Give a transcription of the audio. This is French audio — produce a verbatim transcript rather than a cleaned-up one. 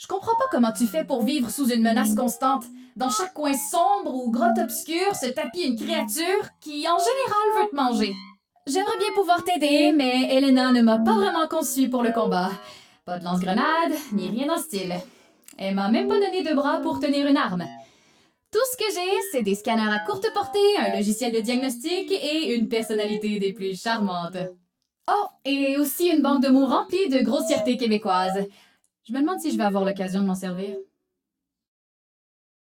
Je comprends pas comment tu fais pour vivre sous une menace constante. Dans chaque coin sombre ou grotte obscure se tapit une créature qui, en général, veut te manger. J'aimerais bien pouvoir t'aider, mais Elena ne m'a pas vraiment conçue pour le combat. Pas de lance-grenade, ni rien dans le style. Elle m'a même pas donné de bras pour tenir une arme. Tout ce que j'ai, c'est des scanners à courte portée, un logiciel de diagnostic et une personnalité des plus charmantes. Oh, et aussi une banque de mots remplie de grossièretés québécoises. Je me demande si je vais avoir l'occasion de m'en servir.